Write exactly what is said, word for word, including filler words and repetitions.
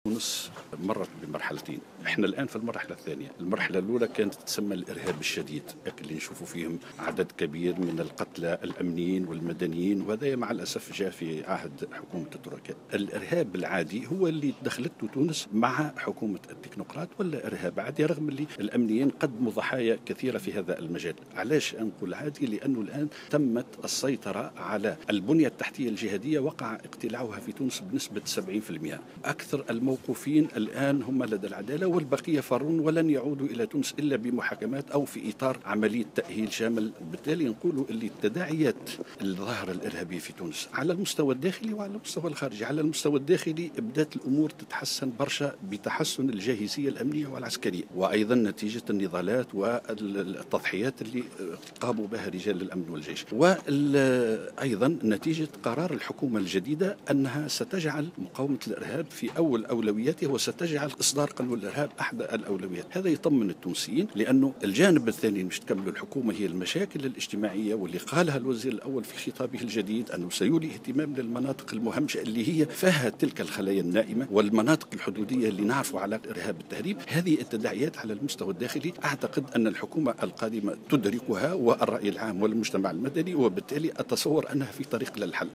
تونس مرت بمرحلتين. احنا الان في المرحله الثانيه. المرحله الاولى كانت تسمى الارهاب الشديد، اللي نشوفوا فيهم عدد كبير من القتلى الامنيين والمدنيين، وهذا مع الاسف جاء في عهد حكومه التركات. الارهاب العادي هو اللي دخلته تونس مع حكومه التكنوقراط، ولا ارهاب عادي، رغم اللي الامنيين قدموا ضحايا كثيره في هذا المجال. علاش نقول عادي؟ لانه الان تمت السيطره على البنيه التحتيه الجهاديه، وقع اقتلاعها في تونس بنسبه سبعين بالمئة. اكثر الموقوفين الآن هم لدى العدالة، والبقية فرون ولن يعودوا إلى تونس إلا بمحاكمات أو في إطار عملية تأهيل شامل. بالتالي نقول اللي التداعيات الظاهرة الإرهابية في تونس على المستوى الداخلي وعلى المستوى الخارجي. على المستوى الداخلي بدأت الأمور تتحسن برشا بتحسن الجاهزية الأمنية والعسكرية، وأيضا نتيجة النضالات والتضحيات اللي قاموا بها رجال الأمن والجيش، وأيضا نتيجة قرار الحكومة الجديدة أنها ستجعل مقاومة الإرهاب في أول أولوياته، وستجعل إصدار قانون الإرهاب أحد الأولويات. هذا يطمن التونسيين، لأنه الجانب الثاني مش تكمل الحكومة هي المشاكل الاجتماعية، واللي قالها الوزير الأول في خطابه الجديد أنه سيولي اهتمام للمناطق المهمشة اللي هي فيها تلك الخلايا النائمة، والمناطق الحدودية اللي نعرفوا على إرهاب التهريب. هذه التداعيات على المستوى الداخلي أعتقد أن الحكومة القادمة تدركها، والرأي العام والمجتمع المدني، وبالتالي أتصور أنها في طريق للحل.